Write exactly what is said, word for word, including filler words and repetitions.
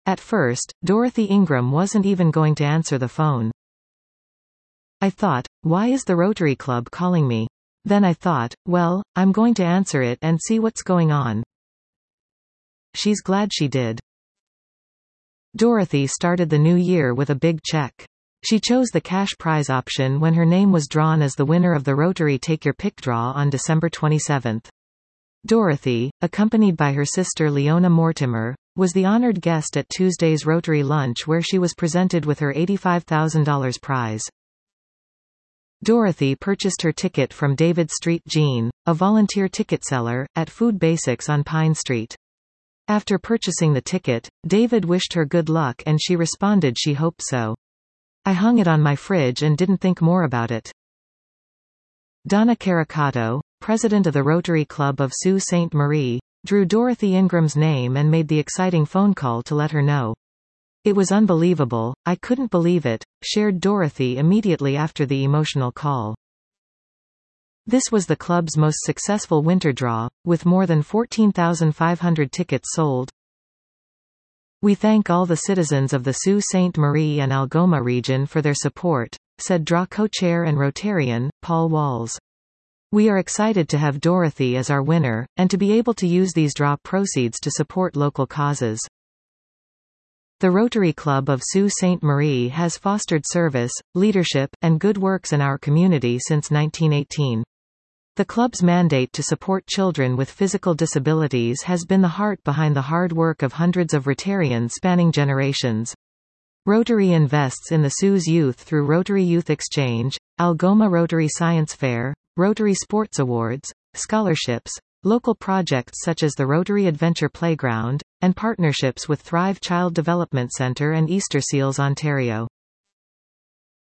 At first, Dorothy Ingram wasn't even going to answer the phone. I thought, why is the Rotary Club calling me? Then I thought, well, I'm going to answer it and see what's going on. She's glad she did. Dorothy started the new year with a big check. She chose the cash prize option when her name was drawn as the winner of the Rotary Take Your Pick draw on December twenty-seventh. Dorothy, accompanied by her sister Leona Mortimer, was the honored guest at Tuesday's Rotary Lunch where she was presented with her eighty-five thousand dollars prize. Dorothy purchased her ticket from David Street Jean, a volunteer ticket seller, at Food Basics on Pine Street. After purchasing the ticket, David wished her good luck and she responded she hoped so. I hung it on my fridge and didn't think more about it. Donna Caricato, president of the Rotary Club of Sault Ste. Marie, drew Dorothy Ingram's name and made the exciting phone call to let her know. It was unbelievable, I couldn't believe it, shared Dorothy immediately after the emotional call. This was the club's most successful winter draw, with more than fourteen thousand five hundred tickets sold. We thank all the citizens of the Sault Ste. Marie and Algoma region for their support, said draw co-chair and Rotarian, Paul Walls. We are excited to have Dorothy as our winner, and to be able to use these draw proceeds to support local causes. The Rotary Club of Sault Ste. Marie has fostered service, leadership, and good works in our community since nineteen eighteen. The club's mandate to support children with physical disabilities has been the heart behind the hard work of hundreds of Rotarians spanning generations. Rotary invests in the Sault's youth through Rotary Youth Exchange, Algoma Rotary Science Fair, Rotary Sports Awards, scholarships, local projects such as the Rotary Adventure Playground, and partnerships with Thrive Child Development Centre and Easter Seals Ontario.